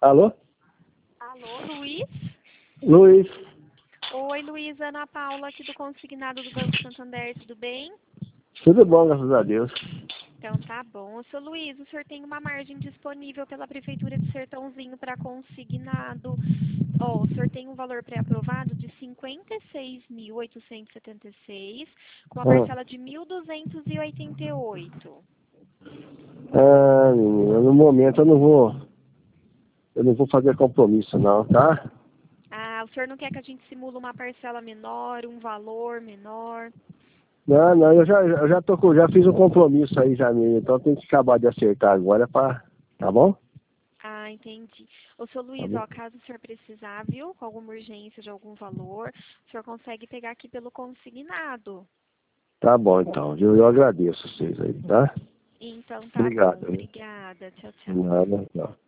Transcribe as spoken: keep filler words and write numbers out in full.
Alô? Alô, Luiz? Luiz. Oi, Luiz, Ana Paula aqui do Consignado do Banco Santander, tudo bem? Tudo bom, graças a Deus. Então tá bom. Seu Luiz, o senhor tem uma margem disponível pela Prefeitura de Sertãozinho para consignado. Ó, o senhor tem um valor pré-aprovado de cinquenta e seis mil oitocentos e setenta e seis, com uma Ah, parcela de mil duzentos e oitenta e oito. ah, menina, no momento eu não vou. Eu não vou fazer compromisso não, tá? Ah, o senhor não quer que a gente simule uma parcela menor, um valor menor? Não, não, eu já, eu já tô com, já fiz um compromisso aí já, menina, então tem que acabar de acertar agora pra. Tá bom? Ah, entendi. Ô, seu Tá Luiz, bom. ó, caso o senhor precisar, viu, com alguma urgência de algum valor, o senhor consegue pegar aqui pelo consignado. Tá bom então, eu, eu agradeço vocês aí, tá? Então tá bom. Obrigado. Viu? Obrigada. Tchau, tchau. Nada, não.